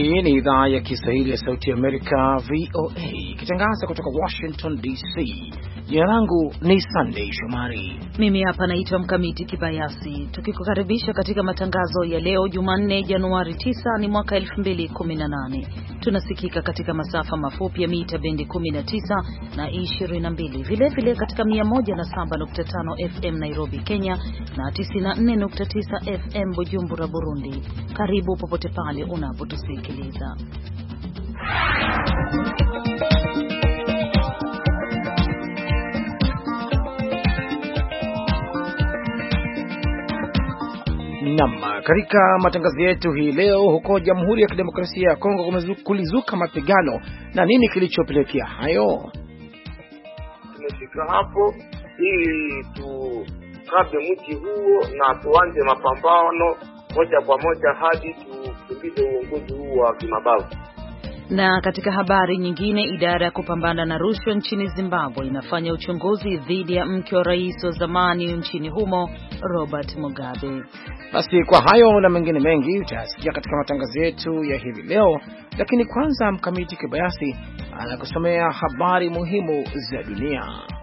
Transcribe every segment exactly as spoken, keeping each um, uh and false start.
Hii ni idhaa ya Kiswahili ya Sauti ya Amerika, V O A, ikitangaza kutoka Washington D C. Jina langu ni Sunday Shomari. Mimi hapa naitwa Mkamiti Kibayasi. Tukikukaribisha katika matangazo ya leo Jumanne Januari tisa ni mwaka elfu mbili kumi na nane. Tunasikika katika masafa mafupi ya mita bendi kumi na tisa na ishirini na mbili. Vile vile katika mia moja na saba nukta tano F M Nairobi, Kenya na tisini na nne nukta tisa F M Bujumbura, Burundi. Karibu popote pale unapotusikiliza. Naam, katika matangazo yetu hii leo, huko Jamhuri ya Kidemokrasia ya Kongo kulizuka mapigano, na nini kilichopelekea hayo? Tumefika hapo ili tukabe mji huo na tuanze mapambano moja kwa moja hadi tukimbize uongozi huu wa kimabavu. Na katika habari nyingine, idara ya kupambana na rushwa nchini Zimbabwe inafanya uchunguzi dhidi ya mke wa rais wa zamani nchini humo, Robert Mugabe. Basi kwa hayo na mengine mengi utasikia katika matangazo yetu ya hivi leo, lakini kwanza Mkamiti Kibayasi anakusomea habari muhimu za dunia.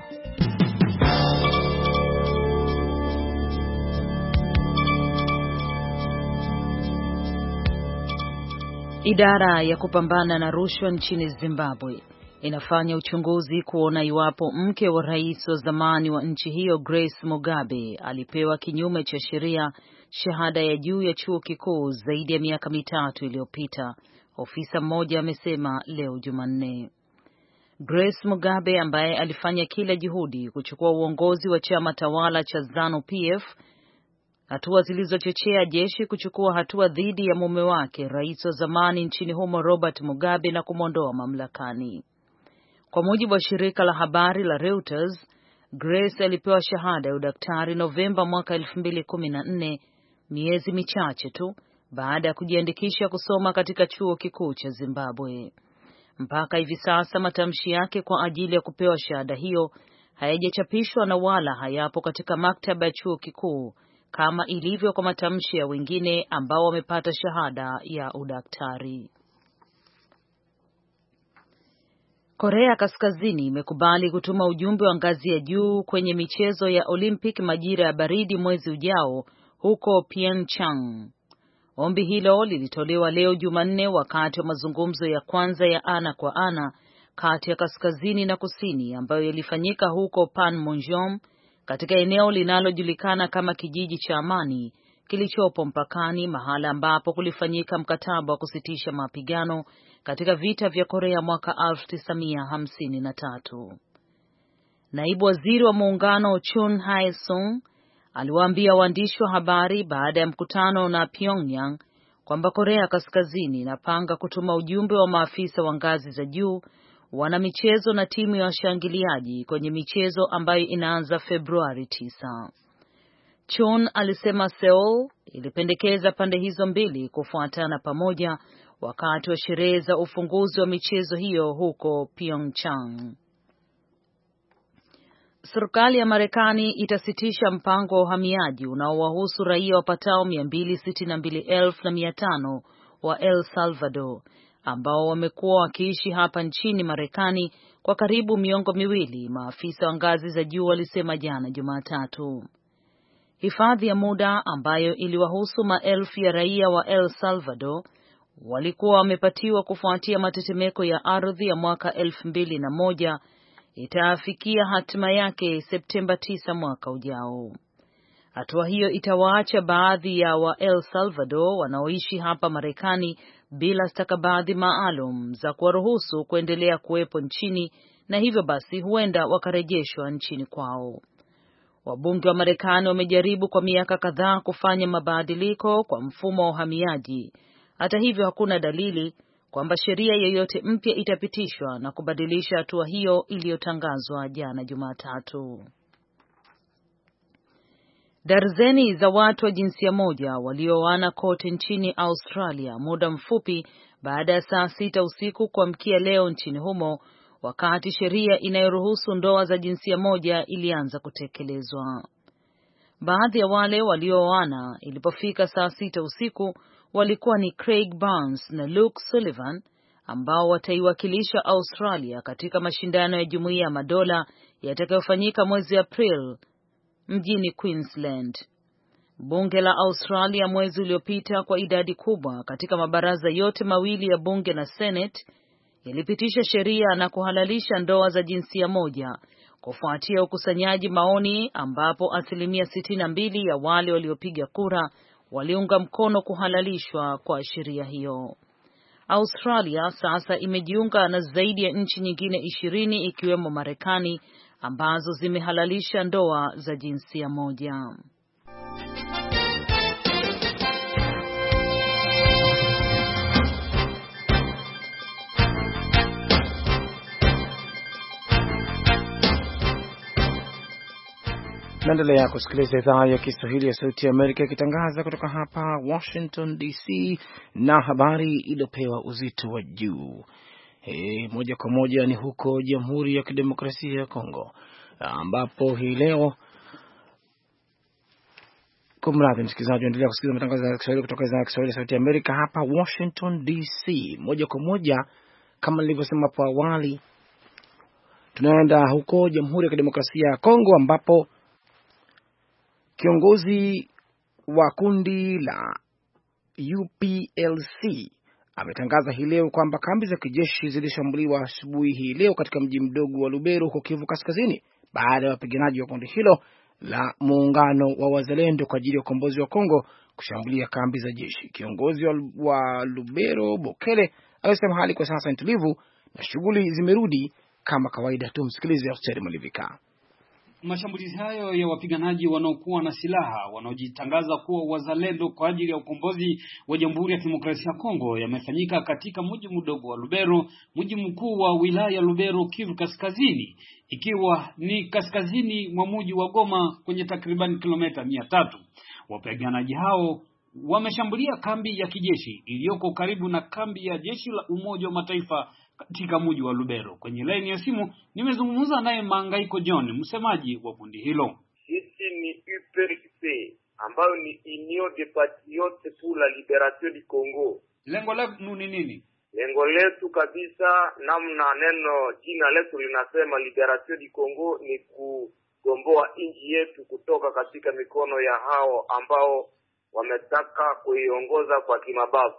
Idara ya kupambana na rushwa nchini Zimbabwe inafanya uchunguzi kuona iwapo mke wa rais wa zamani wa nchi hiyo, Grace Mugabe, alipewa kinyume cha sheria shahada ya juu ya chuo kikuu zaidi ya miaka mitatu iliyopita, ofisa mmoja amesema leo Jumanne. Grace Mugabe, ambaye alifanya kila juhudi kuchukua uongozi wa chama tawala cha ZANU P F, hatua zilizochochea jeshi kuchukua hatua dhidi ya mume wake, rais wa zamani nchini humo Robert Mugabe, na kumwondoa mamlakani. Kwa mujibu wa shirika la habari la Reuters, Grace alipewa shahada ya udaktari Novemba mwaka elfu mbili kumi na nne, miezi michache tu baada ya kujiandikisha kusoma katika chuo kikuu cha Zimbabwe. Mpaka hivi sasa matamshi yake kwa ajili ya kupewa shahada hiyo hayajachapishwa na wala hayapo katika maktaba ya chuo kikuu kama ilivyo kwa matamshi ya wengine ambao wamepata shahada ya udaktari. Korea Kaskazini imekubali kutuma ujumbe wa ngazi ya juu kwenye michezo ya Olympic majira ya baridi mwezi ujao huko Pyeongchang. Ombi hilo lilitolewa leo Jumanne wakati wa mazungumzo ya kwanza ya ana kwa ana kati ya Kaskazini na Kusini ambayo yalifanyika huko Panmunjom, katika eneo linalojulikana kama kijiji cha amani kilichopo mpakani, mahala ambapo kulifanyika mkataba wa kusitisha mapigano katika vita vya Korea mwaka elfu tisa mia hamsini na tatu. Naibu waziri wa muungano Chun Hae-sung aliwaambia waandishi wa habari baada ya mkutano na Pyongyang kwamba Korea Kaskazini inapanga kutuma ujumbe wa maafisa wa ngazi za juu, wana michezo na timu ya washangiliaji kwenye michezo ambayo inaanza Februari tisa. Chun alisema Seoul ilipendekeza pande hizo mbili kufuatana pamoja wakati wa sherehe za ufunguzi wa michezo hiyo huko Pyeongchang. Serikali ya Marekani itasitisha mpango wa uhamiaji unaowahusu raia wapatao mia mbili sitini na mbili elfu na mia tano wa El Salvador ambao wamekuwa wakiishi hapa nchini Marekani kwa karibu miongo miwili, maafisa wa ngazi za juu walisema jana Jumatatu. Hifadhi ya muda ambayo iliwahusu maelfu ya raia wa El Salvador walikuwa wamepatiwa kufuatia matetemeko ya ardhi ya mwaka elfu mbili na moja itaafikia hatima yake Septemba tisa mwaka ujao. Hatua hiyo itawaacha baadhi ya wa El Salvador wanaoishi hapa Marekani bila stakabadhi maalum za kuwaruhusu kuendelea kuwepo nchini, na hivyo basi huenda wakarejeshwa nchini kwao. Wabunge wa Marekani wamejaribu kwa miaka kadhaa kufanya mabadiliko kwa mfumo wa uhamiaji. Hata hivyo hakuna dalili kwamba sheria yoyote mpya itapitishwa na kubadilisha hatua hiyo iliyotangazwa jana Jumatatu. Darzeni za watu wa jinsia moja walioana kote nchini Australia muda mfupi baada ya saa sita usiku kuamkia leo nchini humo, wakati sheria inayoruhusu ndoa za jinsia moja ilianza kutekelezwa. Baadhi ya wale walioana ilipofika saa sita usiku walikuwa ni Craig Barnes na Luke Sullivan ambao wataiwakilisha Australia katika mashindano ya Jumuiya ya Madola yatakayofanyika mwezi April mjini Queensland. Bunge la Australia mwezi uliopita kwa idadi kubwa katika mabaraza yote mawili ya bunge na Senate ilipitisha sheria na kuhalalisha ndoa za jinsia moja kufuatia ukusanyaji maoni ambapo asilimia sitini na mbili ya wale waliopiga kura waliunga mkono kuhalalishwa kwa sheria hiyo. Australia sasa imejiunga na zaidi ya nchi nyingine ishirini ikiwemo Marekani ambazo zimehalalisha ndoa za jinsia moja. Naendelea kusikiliza idhaa ya Kiswahili ya Sauti ya Amerika ikitangaza kutoka hapa Washington D C, na habari iliyopewa uzito wa juu e, moja kwa moja ni huko Jamhuri ya Kidemokrasia ya Kongo ambapo hii leo, kumradhi msikilizaji, endelea kusikiliza matangazo ya Kiswahili kutoka idhaa ya Kiswahili ya Sauti ya Amerika hapa Washington D C. Moja kwa moja kama nilivyosema hapo awali, tunaenda huko Jamhuri ya Kidemokrasia ya Kongo ambapo kiongozi wa kundi la U P L C ametangaza hii leo kwamba kambi za kijeshi zilishambuliwa asubuhi hii leo katika mji mdogo wa Lubero huko Kivu Kaskazini baada ya wapiganaji wa kundi hilo la muungano wa wazalendo kwa ajili ya ukombozi wa Kongo kushambulia kambi za jeshi. Kiongozi wa Lubero Bokele alisema hali kwa sasa ni tulivu na shughuli zimerudi kama kawaida tu. Msikilize Hussein Malivika. Mashambulizi hayo ya wapiganaji wanaokuwa na silaha wanaojitangaza kuwa wazalendo kwa ajili ya ukombozi wa Jamhuri ya Kidemokrasia ya Kongo yamefanyika katika mji mdogo wa Lubero, mji mkuu wa wilaya Lubero, Kivu Kaskazini, ikiwa ni kaskazini mwa mji wa Goma kwenye takriban kilomita mia tatu. Wapiganaji hao wameshambulia kambi ya kijeshi iliyoko karibu na kambi ya jeshi la Umoja wa Mataifa katika mji wa Lubero. Kwenye laini ya simu nimezungumza naye Mangaiko John, msemaji wa kundi hilo. Sisi ni U P L C ambayo ni Union des Patriotes pour la Libération du Congo. Lengo lenu ni nini? Lengo letu kabisa, namna neno jina letu linasema Liberation du Congo, ni kugomboa nchi yetu kutoka katika mikono ya hao ambao wametaka kuiongoza kwa kimabavu.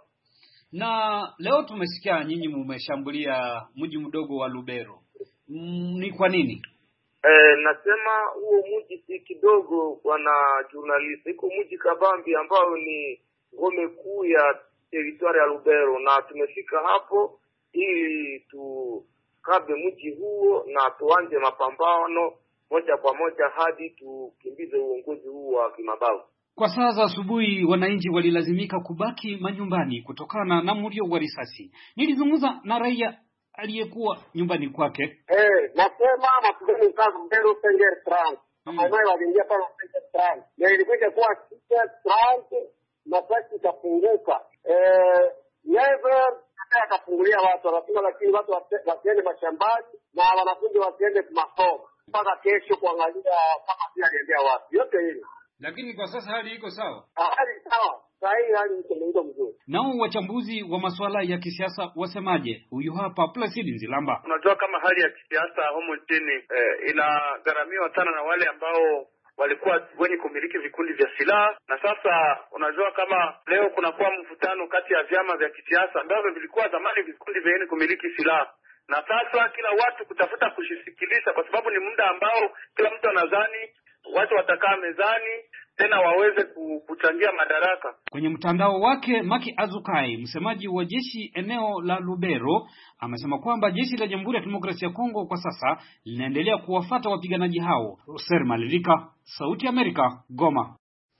Na leo tumesikia nyinyi mmeshambulia mji mdogo wa Lubero. Mm, ni kwa nini? Eh, nasema huo mji si kidogo bwana journalist. Iko mji kabambi ambao ni ngome kuu ya territoire ya Lubero, na tumefika hapo ili tukabe mji huo na tuanze mapambano moja kwa moja hadi tukimbize uongozi huo wa kimabavu. Kwa saa za asubuhi wananchi walilazimika kubaki manyumbani kutokana na mlio wa risasi. Nilizungumza na raia aliyekuwa nyumbani kwake. Eh, nasema mapigano kazi mbele Senger Trans. Kama wao waliingia pale Senger Trans. Na ilikuja kuwa Senger Trans na basi ikafunguka. Eh, never akafungulia watu, wanasema lakini watu wasiende mashambani na wanafunzi wasiende masomo mpaka kesho kuangalia kama si aliendea wapi. Yote hili. Lakini kwa sasa hali iko sawa. Hali sawa. Sahi hali iko mzuri. Nao wachambuzi wa masuala ya kisiasa wasemaje? Huyu hapa Placid Nzilamba. Unajua kama hali ya kisiasa humu nchini eh, inagharamiwa sana na wale ambao walikuwa wenye kumiliki vikundi vya silaha, na sasa unajua kama leo kunakuwa mvutano kati ya vyama vya kisiasa ambavyo vilikuwa zamani vikundi vyenye kumiliki silaha, na sasa kila watu kutafuta kushisikilisha, kwa sababu ni muda ambao kila mtu anadhani watu watakaa mezani tena waweze kuchangia madaraka. Kwenye mtandao wake, Maki Azukai, msemaji wa jeshi eneo la Lubero, amesema kwamba jeshi la Jamhuri ya Kidemokrasia ya Kongo kwa sasa linaendelea kuwafuata wapiganaji hao. Hussein Malivika, Sauti ya Amerika, Goma.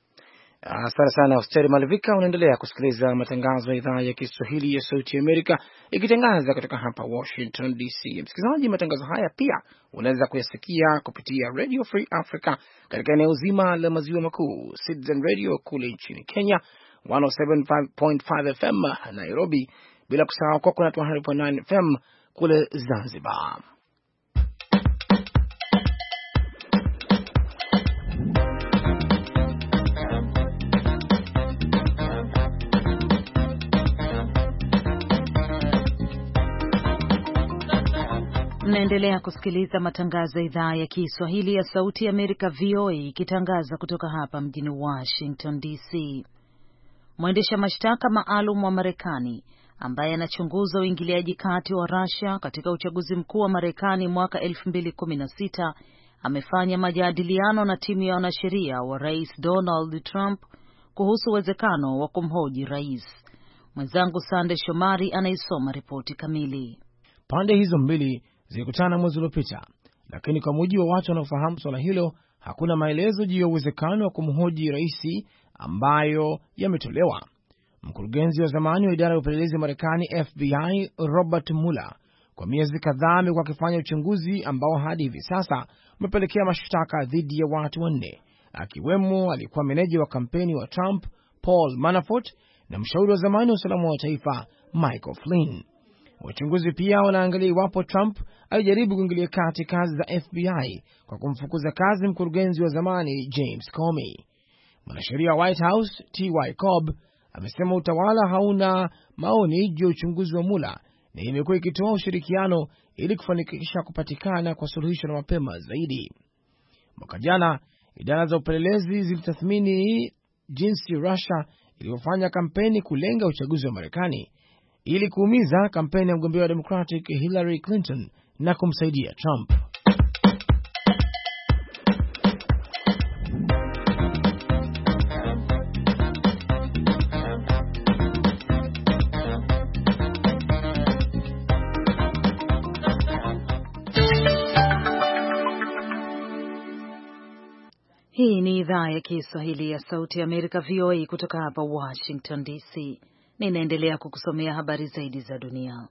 Asante sana Hussein Malivika. Unaendelea kusikiliza matangazo ya idhaa ya Kiswahili ya Sauti ya Amerika ikitangaza kutoka hapa Washington D C. Msikilizaji, matangazo haya pia unaweza kuyasikia kupitia Radio Free Africa katika eneo zima la maziwa makuu, Citizen Radio kule nchini Kenya, one oh seven point five F M Nairobi, bila kusahau Coconut one hundred point nine F M kule Zanzibar. Mnaendelea kusikiliza matangazo ya idhaa ya Kiswahili ya Sauti ya Amerika V O A ikitangaza kutoka hapa mjini Washington D C. Mwendesha mashtaka maalum wa Marekani ambaye anachunguza uingiliaji kati wa Russia katika uchaguzi mkuu wa Marekani mwaka elfu mbili kumi na sita amefanya majadiliano na timu ya wanasheria wa Rais Donald Trump kuhusu uwezekano wa kumhoji rais. Mwenzangu Sande Shomari anaisoma ripoti kamili. Pande hizo mbili zilikutana mwezi uliopita, lakini kwa mujibu wa watu wanaofahamu swala hilo, hakuna maelezo juu ya uwezekano wa kumhoji rais ambayo yametolewa. Mkurugenzi wa zamani wa idara ya upelelezi ya Marekani F B I Robert Mueller kwa miezi kadhaa amekuwa akifanya uchunguzi ambao hadi hivi sasa umepelekea mashtaka dhidi ya watu wanne, akiwemo alikuwa meneja wa kampeni wa Trump Paul Manafort na mshauri wa zamani wa usalama wa taifa Michael Flynn. Wachunguzi pia wanaangalia iwapo Trump alijaribu kuingilia kati kazi za F B I kwa kumfukuza kazi mkurugenzi wa zamani James Comey. Mwanasheria wa White House T Y Cobb amesema utawala hauna maoni juu ya uchunguzi wa Mueller na imekuwa ikitoa ushirikiano ili kufanikisha kupatikana kwa suluhisho la mapema zaidi. Mwaka jana, idara za upelelezi zilitathmini jinsi Russia ilivyofanya kampeni kulenga uchaguzi wa Marekani ili kuumiza kampeni ya mgombea wa Democratic Hillary Clinton na kumsaidia Trump. Hii ni idhaa ya Kiswahili ya Sauti ya Amerika V O A kutoka hapa Washington D C. Ninaendelea kukusomea habari zaidi za dunia.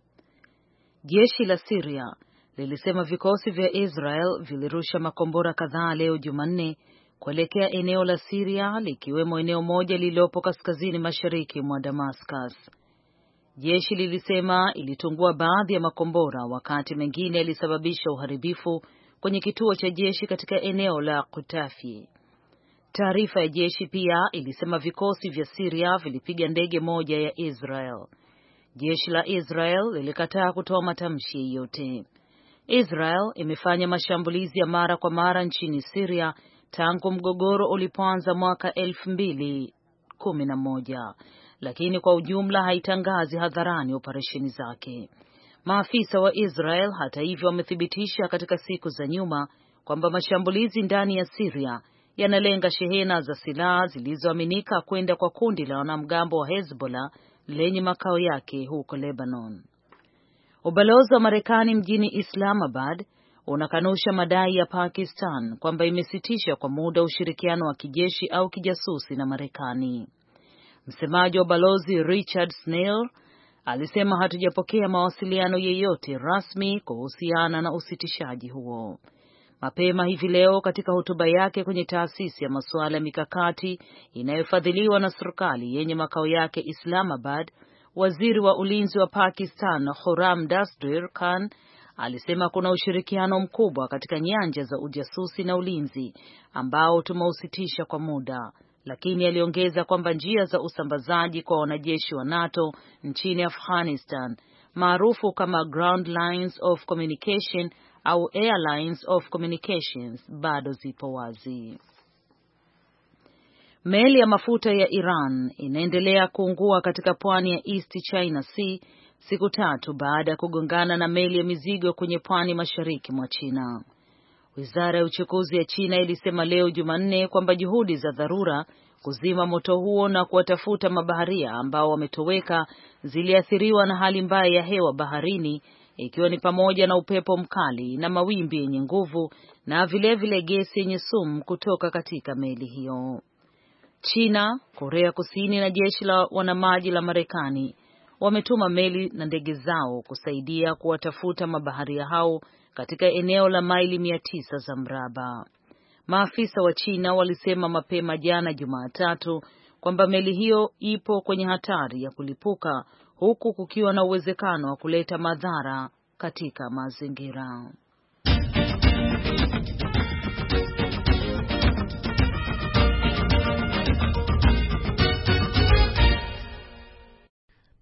Jeshi la Syria lilisema vikosi vya Israel vilirusha makombora kadhaa leo Jumanne kuelekea eneo la Syria, likiwemo eneo moja lililopo kaskazini mashariki mwa Damascus. Jeshi lilisema ilitungua baadhi ya makombora wakati mengine yalisababisha uharibifu kwenye kituo cha jeshi katika eneo la Qutafi. Taarifa ya jeshi pia ilisema vikosi vya Syria vilipiga ndege moja ya Israel. Jeshi la Israel lilikataa kutoa matamshi yoyote. Israel imefanya mashambulizi ya mara kwa mara nchini Syria tangu mgogoro ulipoanza mwaka elfu mbili kumi na moja, lakini kwa ujumla haitangazi hadharani operesheni zake. Maafisa wa Israel hata hivyo wamethibitisha katika siku za nyuma kwamba mashambulizi ndani ya Syria yanalenga shehena za silaha zilizoaminika kwenda kwa kundi la wanamgambo wa Hezbollah lenye makao yake huko Lebanon. Ubalozi wa Marekani mjini Islamabad unakanusha madai ya Pakistan kwamba imesitisha kwa muda ushirikiano wa kijeshi au kijasusi na Marekani. Msemaji wa ubalozi Richard Snell alisema hatujapokea mawasiliano yeyote rasmi kuhusiana na usitishaji huo. Mapema hivi leo katika hotuba yake kwenye taasisi ya masuala ya mikakati inayofadhiliwa na serikali yenye makao yake Islamabad, waziri wa ulinzi wa Pakistan Khurram Dastur Khan alisema kuna ushirikiano mkubwa katika nyanja za ujasusi na ulinzi ambao tumeusitisha kwa muda, lakini aliongeza kwamba njia za usambazaji kwa wanajeshi wa NATO nchini Afghanistan maarufu kama Ground Lines of Communication au Air Lines of Communications bado zipo wazi. Meli ya mafuta ya Iran inaendelea kuungua katika pwani ya East China Sea siku tatu baada ya kugongana na meli ya mizigo kwenye pwani mashariki mwa China. Wizara ya uchukuzi ya China ilisema leo Jumanne kwamba juhudi za dharura kuzima moto huo na kuwatafuta mabaharia ambao wametoweka ziliathiriwa na hali mbaya ya hewa baharini, ikiwa ni pamoja na upepo mkali na mawimbi yenye nguvu na vilevile gesi yenye sumu kutoka katika meli hiyo. China, Korea Kusini na jeshi la wanamaji la Marekani wametuma meli na ndege zao kusaidia kuwatafuta mabaharia hao katika eneo la maili mia tisa za mraba. Maafisa wa China walisema mapema jana Jumatatu kwamba meli hiyo ipo kwenye hatari ya kulipuka huku kukiwa na uwezekano wa kuleta madhara katika mazingira.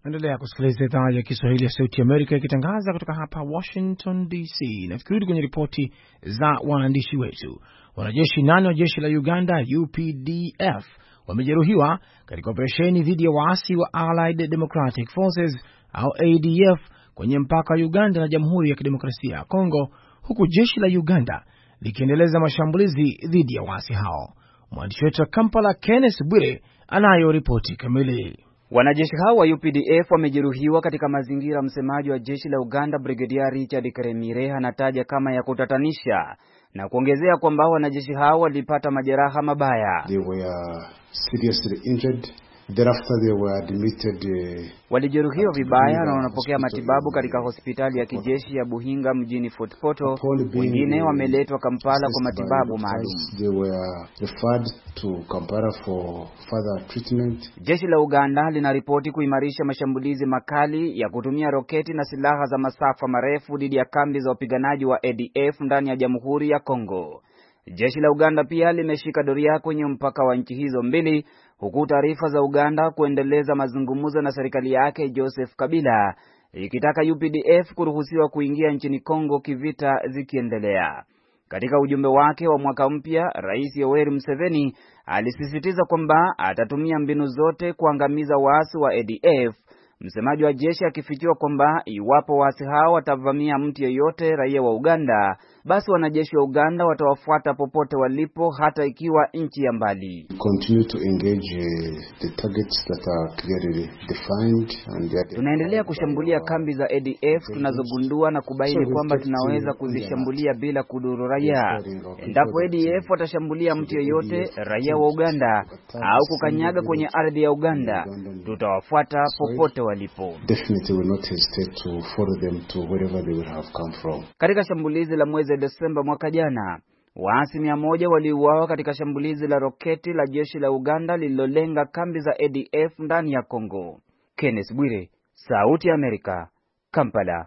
Endelea kusikiliza idhaa ya Kiswahili ya Sauti Amerika ikitangaza kutoka hapa Washington D C. Na tukirudi kwenye ripoti za waandishi wetu, wanajeshi nane wa jeshi la Uganda U P D F wamejeruhiwa katika operesheni dhidi ya waasi wa Allied Democratic Forces au A D F kwenye mpaka wa Uganda na Jamhuri ya Kidemokrasia ya Kongo, huku jeshi la Uganda likiendeleza mashambulizi dhidi ya waasi hao. Mwandishi wetu wa Kampala Kenneth Bwire anayo ripoti kamili. Wanajeshi hao wa U P D F wamejeruhiwa katika mazingira msemaji wa jeshi la Uganda Brigadier Richard Karemire anataja kama ya kutatanisha, na kuongezea kwamba wanajeshi hao walipata majeraha mabaya. They were seriously injured. Thereafter they were admitted, uh, walijeruhiwa vibaya na wanapokea matibabu katika hospitali ya kijeshi ya Buhinga mjini Fort Portal. Wengine wameletwa Kampala kwa matibabu maalum. They were referred to Kampala for further treatment. Jeshi la Uganda linaripoti kuimarisha mashambulizi makali ya kutumia roketi na silaha za masafa marefu dhidi ya kambi za wapiganaji wa A D F ndani ya Jamhuri ya Kongo. Jeshi la Uganda pia limeshika doria kwenye mpaka wa nchi hizo mbili, huku taarifa za Uganda kuendeleza mazungumzo na serikali yake Joseph Kabila ikitaka U P D F kuruhusiwa kuingia nchini Kongo kivita zikiendelea. Katika ujumbe wake wa mwaka mpya, Rais Yoweri Museveni alisisitiza kwamba atatumia mbinu zote kuangamiza waasi wa A D F. Msemaji wa jeshi akifichua kwamba iwapo waasi hao watavamia mtu yeyote raia wa Uganda, basi wanajeshi wa Uganda watawafuata popote walipo, hata ikiwa nchi ya mbali. Continue to engage uh, the targets that are clearly defined and the... Tunaendelea kushambulia kambi za A D F tunazogundua na kubaini kwamba tunaweza kuzishambulia bila kudhuru raia. Endapo A D F watashambulia mtu yeyote raia wa Uganda au kukanyaga kwenye ardhi ya Uganda, tutawafuata popote walipo. Definitely will not hesitate to follow them to wherever they will have come from. Katika shambulizi la mwezi Desemba mwaka jana, waasi mia moja waliuawa katika shambulizi la roketi la jeshi la Uganda lililolenga kambi za A D F ndani ya Kongo. Kenneth Bwire, Sauti ya Amerika, Kampala.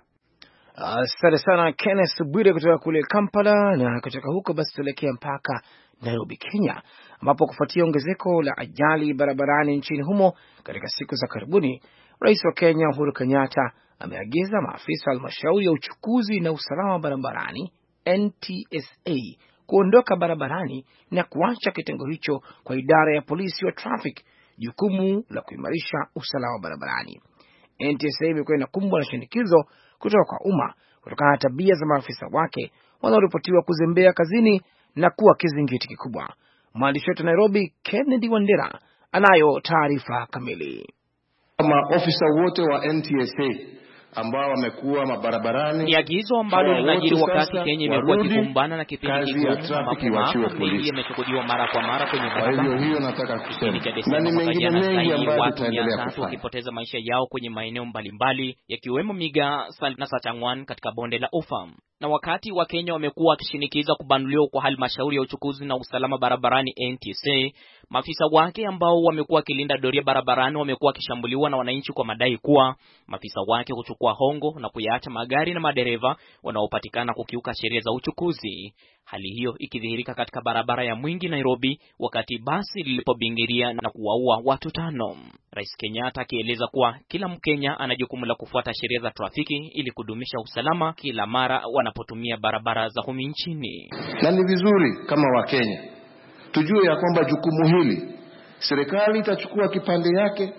Asante sana Kenneth Bwire kutoka kule Kampala. Na kutoka huko basi tuelekea mpaka Nairobi, Kenya, ambapo kufuatia ongezeko la ajali barabarani nchini humo katika siku za karibuni, Rais wa Kenya Uhuru Kenyatta ameagiza maafisa halmashauri ya uchukuzi na usalama barabarani N T S A kuondoka barabarani na kuacha kitengo hicho kwa idara ya polisi wa traffic, jukumu la kuimarisha usalama barabarani. N T S A imekuwa inakumbwa na shinikizo kutoka kwa umma kutokana na tabia za maafisa wake wanaoripotiwa kuzembea kazini na kuwa kizingiti kikubwa. Mwandishi wetu Nairobi Kennedy Wandera anayo taarifa kamili. Maofisa wote wa N T S A ambao wamekuwa mabarabarani, ni agizo ambalo linajiri wakati Kenya imekuwa ikikumbana na kipindi kigumu ambapo maafa mengi yamechukuliwa mara kwa mara kwenye barabara. Hiyo hiyo nataka kusema, na ni mengine mengi ambayo tutaendelea kufanya, wakipoteza maisha yao kwenye maeneo mbalimbali yakiwemo Miga na Sachangwan katika bonde la Ufa. Na wakati wa Kenya wamekuwa wakishinikiza kubanduliwa kwa halmashauri ya uchukuzi na usalama barabarani N T S A, maafisa wake ambao wamekuwa kilinda doria barabarani wamekuwa kishambuliwa na wananchi kwa madai kuwa maafisa wake kuchukua hongo na kuyaacha magari na madereva wanaopatikana kukiuka sheria za uchukuzi. Hali hiyo ikidhihirika katika barabara ya Mwingi Nairobi wakati basi lilipobingiria na kuwaua watu tano. Rais Kenyatta akieleza kuwa kila Mkenya ana jukumu la kufuata sheria za trafiki ili kudumisha usalama kila mara wanapotumia barabara za humu nchini. Na ni vizuri kama Wakenya tujue ya kwamba jukumu hili serikali itachukua kipande yake,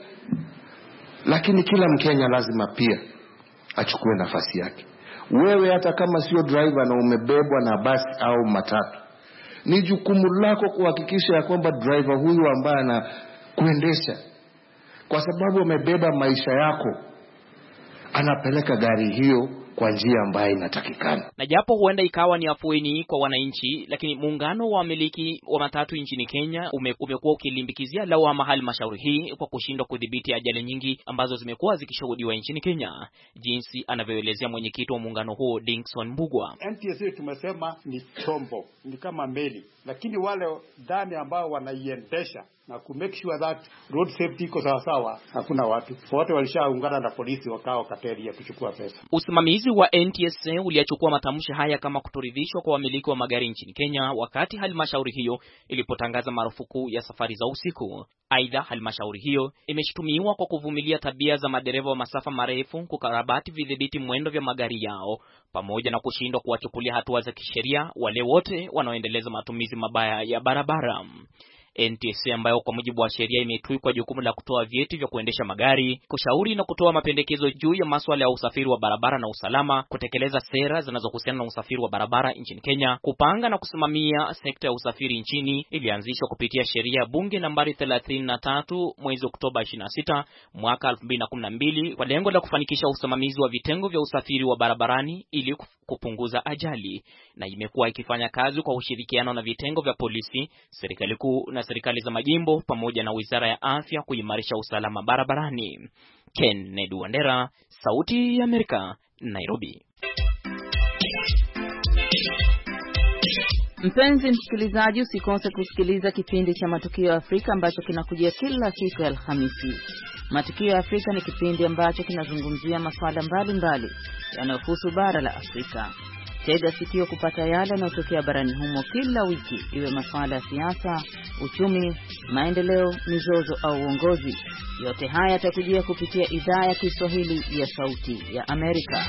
lakini kila Mkenya lazima pia achukue nafasi yake. Wewe hata kama sio driver na umebebwa na basi au matatu, ni jukumu lako kuhakikisha ya kwamba driver huyu ambaye anakuendesha, kwa sababu amebeba maisha yako, anapeleka gari hiyo kwa njia ambayo inatakikana. Na japo huenda ikawa ni afueni kwa wananchi, lakini muungano wa wamiliki wa matatu nchini Kenya umekuwa ukilimbikizia lawama halmashauri hii kwa kushindwa kudhibiti ajali nyingi ambazo zimekuwa zikishuhudiwa nchini Kenya, jinsi anavyoelezea mwenyekiti wa muungano huo Dickson Mbugwa. N T S A tumesema ni chombo, ni kama meli, lakini wale ndani ambao wanaiendesha na ku make sure that road safety iko sawa sawa, hakuna watu wote walishaungana na polisi wakao kateli ya kuchukua pesa. Usimamizi wa N T S A uliachukua matamshi haya kama kutoridhishwa kwa wamiliki wa magari nchini Kenya wakati halmashauri hiyo ilipotangaza marufuku ya safari za usiku. Aidha, halmashauri hiyo imeshutumiwa kwa kuvumilia tabia za madereva wa masafa marefu kukarabati vidhibiti mwendo vya magari yao pamoja na kushindwa kuwachukulia hatua za kisheria wale wote wanaoendeleza matumizi mabaya ya barabara. N T S A ambayo kwa mujibu wa sheria imetwikwa jukumu la kutoa vyeti vya kuendesha magari, kushauri na kutoa mapendekezo juu ya masuala ya usafiri wa barabara na usalama, kutekeleza sera zinazohusiana na usafiri wa barabara nchini Kenya, kupanga na kusimamia sekta ya usafiri nchini, ilianzishwa kupitia sheria ya bunge nambari thelathini na tatu mwezi Oktoba ishirini na sita mwaka elfu mbili na kumi na mbili kwa lengo la kufanikisha usimamizi wa vitengo vya usafiri wa barabarani ili kupunguza ajali, na imekuwa ikifanya kazi kwa ushirikiano na vitengo vya polisi, serikali kuu na serikali za majimbo pamoja na Wizara ya Afya kuimarisha usalama barabarani. Kennedy Wandera, Sauti ya Amerika, Nairobi. Mpenzi msikilizaji, usikose kusikiliza kipindi cha Matukio ya Afrika ambacho kinakujia kila siku ya Alhamisi. Matukio ya Afrika ni kipindi ambacho kinazungumzia masuala mbalimbali yanayohusu bara la Afrika. Tega sikio kupata yale yanayotokea barani humo kila wiki, iwe masuala ya siasa, uchumi, maendeleo, mizozo au uongozi. Yote haya yatakujia kupitia idhaa ya Kiswahili ya Sauti ya Amerika.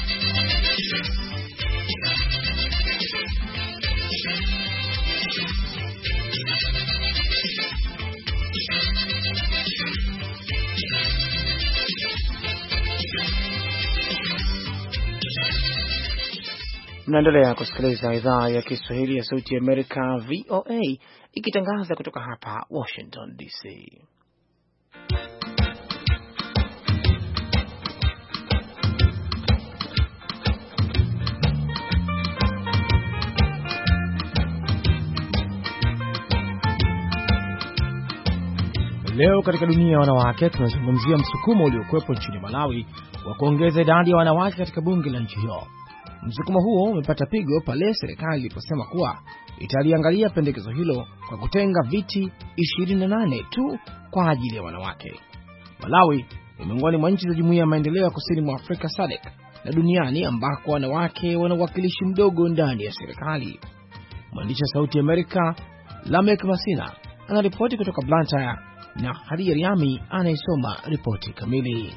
Mnaendelea kusikiliza idhaa ya Kiswahili ya Sauti ya Amerika V O A ikitangaza kutoka hapa Washington D C. Leo katika dunia ya wanawake tunazungumzia msukumo uliokuwepo nchini Malawi wa kuongeza idadi ya wanawake katika bunge la nchi hiyo. Msukumo huo umepata pigo pale serikali iliposema kuwa italiangalia pendekezo hilo kwa kutenga viti ishirini na nane tu kwa ajili ya wanawake. Malawi ni miongoni mwa nchi za Jumuiya ya Maendeleo ya Kusini mwa Afrika S A D C na duniani ambako wanawake wana uwakilishi mdogo ndani ya serikali. Mwandishi wa Sauti ya Amerika Lamek Masina anaripoti kutoka Blantyre na Hadija Riami anaisoma ripoti kamili.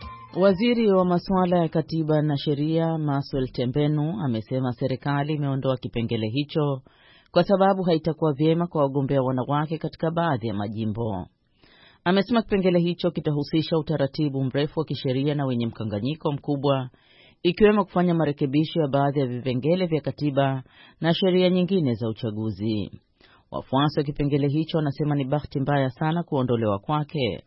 Waziri wa masuala ya katiba na sheria Maswel Tembenu amesema serikali imeondoa kipengele hicho kwa sababu haitakuwa vyema kwa wagombea wanawake katika baadhi ya majimbo. Amesema kipengele hicho kitahusisha utaratibu mrefu wa kisheria na wenye mkanganyiko mkubwa, ikiwemo kufanya marekebisho ya baadhi ya vipengele vya katiba na sheria nyingine za uchaguzi. Wafuasi wa kipengele hicho wanasema ni bahati mbaya sana kuondolewa kwake.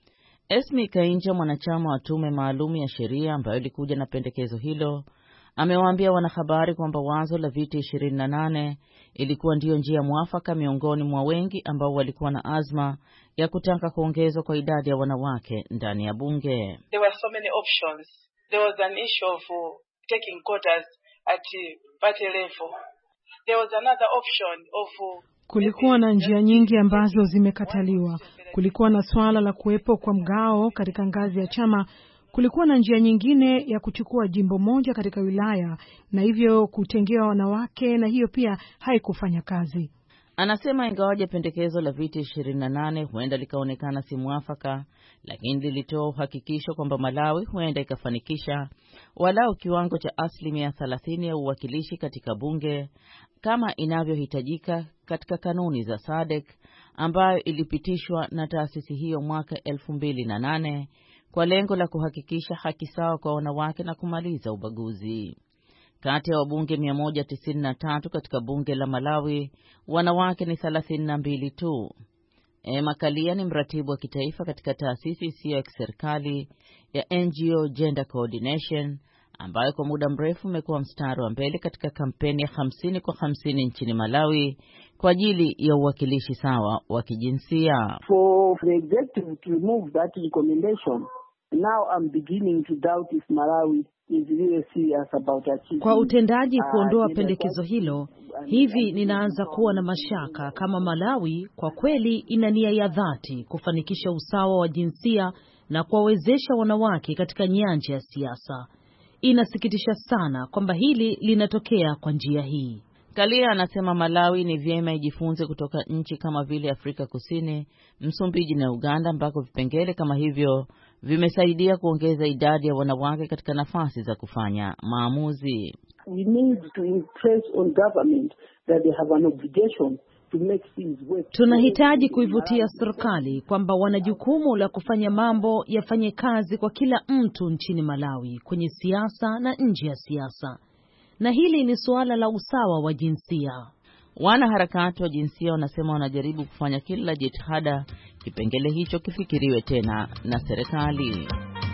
Esmi Kainja, mwanachama wa tume maalum ya sheria ambayo ilikuja na pendekezo hilo, amewaambia wanahabari kwamba wazo la viti ishirini na nane ilikuwa ndiyo njia mwafaka miongoni mwa wengi ambao walikuwa na azma ya kutaka kuongezwa kwa idadi ya wanawake ndani ya bunge. There were so many options. There was an issue of taking quotas at party level. There was another option of Kulikuwa na njia nyingi ambazo zimekataliwa. Kulikuwa na swala la kuwepo kwa mgao katika ngazi ya chama. Kulikuwa na njia nyingine ya kuchukua jimbo moja katika wilaya na hivyo kutengewa wanawake, na hiyo pia haikufanya kazi. Anasema ingawaje pendekezo la viti ishirini na nane huenda likaonekana si mwafaka, lakini lilitoa uhakikisho kwamba Malawi huenda ikafanikisha walau kiwango cha asilimia thelathini ya uwakilishi katika bunge kama inavyohitajika katika kanuni za S A D C ambayo ilipitishwa na taasisi hiyo mwaka elfu mbili na nane kwa lengo la kuhakikisha haki sawa kwa wanawake na kumaliza ubaguzi. Kati ya wabunge mia moja tisini na tatu katika bunge la Malawi, wanawake ni thelathini na mbili tu. Emma Kalia ni mratibu wa kitaifa katika taasisi isiyo ya kiserikali ya N G O Gender Coordination, ambayo kwa muda mrefu imekuwa mstari wa mbele katika kampeni ya hamsini kwa hamsini nchini Malawi kwa ajili ya uwakilishi sawa wa kijinsia. For the executive to remove that recommendation, now I'm beginning to doubt if Malawi is really serious about achieving. Kwa utendaji kuondoa pendekezo hilo, Hivi ninaanza kuwa na mashaka kama Malawi kwa kweli ina nia ya dhati kufanikisha usawa wa jinsia na kuwawezesha wanawake katika nyanja ya siasa. Inasikitisha sana kwamba hili linatokea kwa njia hii. Kalia anasema Malawi ni vyema ijifunze kutoka nchi kama vile Afrika Kusini, Msumbiji na Uganda ambako vipengele kama hivyo vimesaidia kuongeza idadi ya wanawake katika nafasi za kufanya maamuzi. We need to impress on government that they have an obligation to make things work. Tunahitaji kuivutia serikali kwamba wana jukumu la kufanya mambo yafanye kazi kwa kila mtu nchini Malawi, kwenye siasa na nje ya siasa. Na hili ni suala la usawa wa jinsia. Wanaharakati wa jinsia wanasema wanajaribu kufanya kila jitihada kipengele hicho kifikiriwe tena na serikali.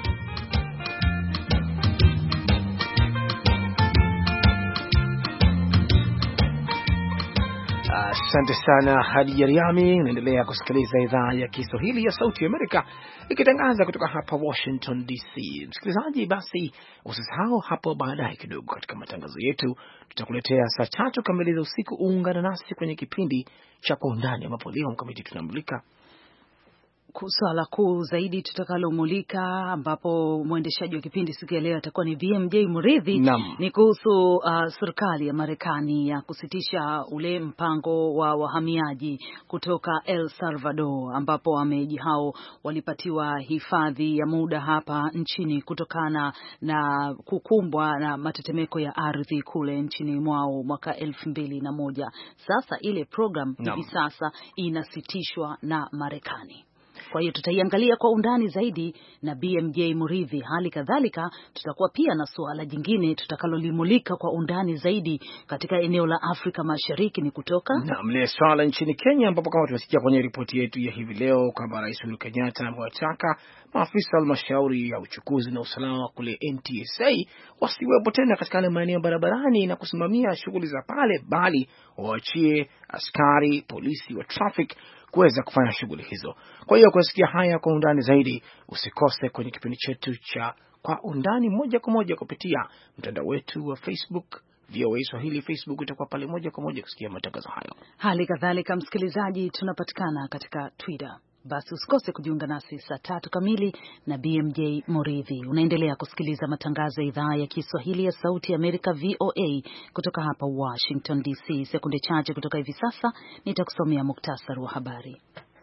Asante sana Hadija Riami. Unaendelea kusikiliza idhaa ya Kiswahili ya Sauti ya Amerika ikitangaza kutoka hapa Washington D C. Msikilizaji, basi usisahau hapo baadaye kidogo katika matangazo yetu tutakuletea saa tatu kamili za usiku. Ungana nasi kwenye kipindi cha Kwa Undani ambapo leo mkamiti tunamulika swala kuu zaidi tutakalomulika, ambapo mwendeshaji wa kipindi siku ya leo atakuwa ni V M J Muridhi. Ni kuhusu uh, serikali ya Marekani ya kusitisha ule mpango wa wahamiaji kutoka El Salvador, ambapo wameji hao walipatiwa hifadhi ya muda hapa nchini kutokana na kukumbwa na matetemeko ya ardhi kule nchini mwao mwaka elfu mbili na moja. Sasa ile program hivi sasa inasitishwa na Marekani. Kwa hiyo tutaiangalia kwa undani zaidi na B M J Muridhi. Hali kadhalika tutakuwa pia na suala jingine tutakalolimulika kwa undani zaidi katika eneo la Afrika Mashariki, ni kutoka na mle swala nchini Kenya, ambapo kama tumesikia kwenye ripoti yetu ya hivi leo kwamba Rais Uhuru Kenyatta amewataka maafisa wa halmashauri ya uchukuzi na usalama kule N T S A wasiwepo tena katika maeneo barabarani na kusimamia shughuli za pale, bali waachie askari polisi wa traffic kuweza kufanya shughuli hizo. Kwa hiyo kusikia haya kwa undani zaidi, usikose kwenye kipindi chetu cha Kwa Undani moja kwa moja kupitia mtandao wetu wa Facebook V O A Swahili. Facebook itakuwa pale moja kwa moja kusikia matangazo hayo. Hali kadhalika, msikilizaji, tunapatikana katika Twitter. Basi usikose kujiunga nasi saa tatu kamili na B M J Muridhi. Unaendelea kusikiliza matangazo ya idhaa ya Kiswahili ya Sauti ya Amerika V O A kutoka hapa Washington D C. Sekunde chache kutoka hivi sasa nitakusomea muktasari wa habari.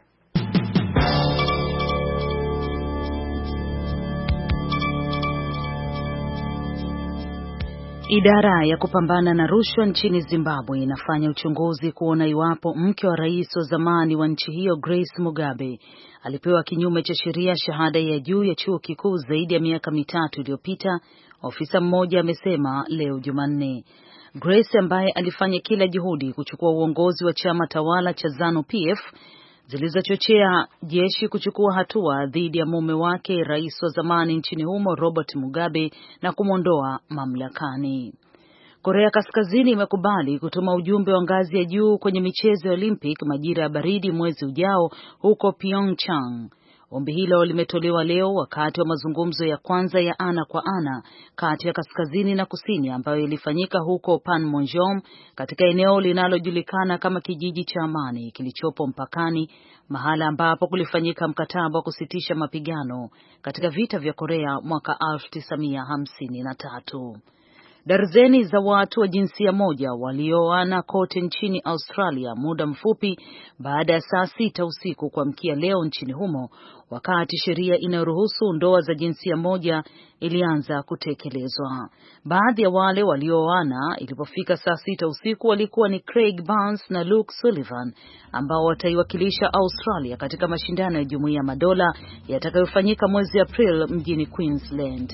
Idara ya kupambana na rushwa nchini Zimbabwe inafanya uchunguzi kuona iwapo mke wa rais wa zamani wa nchi hiyo Grace Mugabe alipewa kinyume cha sheria shahada ya juu ya chuo kikuu zaidi ya miaka mitatu iliyopita, ofisa mmoja amesema leo Jumanne. Grace, ambaye alifanya kila juhudi kuchukua uongozi wa chama tawala cha ZANU P F zilizochochea jeshi kuchukua hatua dhidi ya mume wake rais wa zamani nchini humo Robert Mugabe na kumwondoa mamlakani. Korea Kaskazini imekubali kutuma ujumbe wa ngazi ya juu kwenye michezo ya Olympic majira ya baridi mwezi ujao huko Pyeongchang. Ombi hilo limetolewa leo wakati wa mazungumzo ya kwanza ya ana kwa ana kati ya Kaskazini na Kusini ambayo ilifanyika huko Panmunjom, katika eneo linalojulikana kama kijiji cha amani kilichopo mpakani, mahala ambapo kulifanyika mkataba wa kusitisha mapigano katika vita vya Korea mwaka elfu tisa mia hamsini na tatu. Darzeni za watu wa jinsia moja walioana kote nchini Australia muda mfupi baada ya saa sita usiku kuamkia leo nchini humo, wakati sheria inayoruhusu ndoa za jinsia moja ilianza kutekelezwa. Baadhi ya wale walioana ilipofika saa sita usiku walikuwa ni Craig Barnes na Luke Sullivan, ambao wataiwakilisha Australia katika mashindano ya Jumuiya ya Madola yatakayofanyika mwezi April mjini Queensland.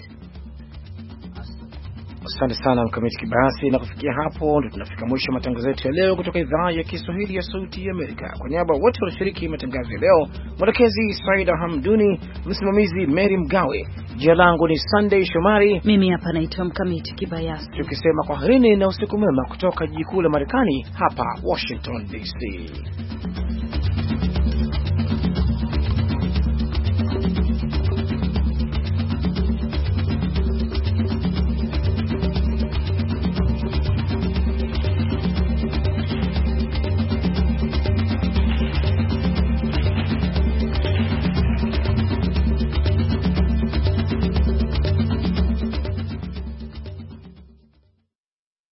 Asante sana Mkamiti Kibayasi, na kufikia hapo ndio tunafika mwisho matangazo yetu ya leo kutoka idhaa ya Kiswahili ya Sauti ya Amerika. Kwa niaba wote walioshiriki matangazo ya leo, mwelekezi Saida Hamduni, msimamizi Mary Mgawe, jina langu ni Sunday Shomari, mimi hapa naitwa Mkamiti Kibayasi, tukisema kwaherini na usiku mwema kutoka jiji kuu la Marekani hapa Washington D C.